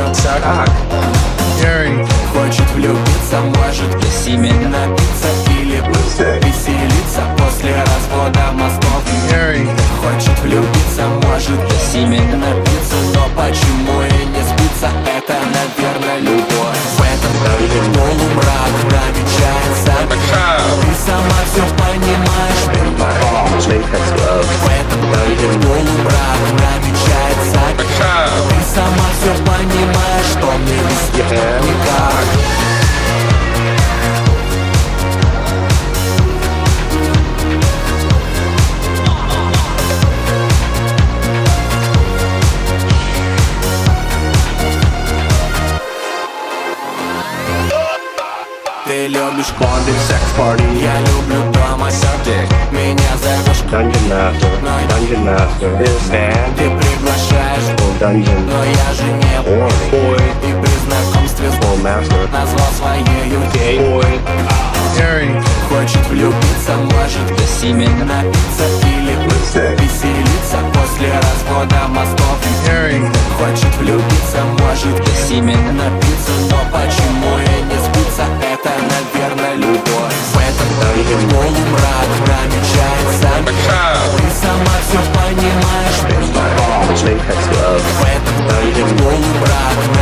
Как? Хочет влюбиться, может напиться или веселиться после развода мозгов. Хочет влюбиться, может напиться, но почему и не спится? Это, наверное, любовь. В этом полумрак намечается. Ты сама все понимаешь. В этом полумрак намечается. Ты сама все понимаешь, что мне никак. Ты любишь бонды, секс-парти, я люблю дома сёртик. Меня зовешь Dungeon Master is bad. Ты приглашаешь Dungeon но я же не Boy. И при знакомстве с Master назвал своею Boy. Хочет влюбиться, может напиться или веселиться после развода мозгов. Хочет влюбиться, может напиться, но почему и не спится? Это, наверное, любовь. В этом полумрак намечается. Ты сама все понимаешь. В этом полумрак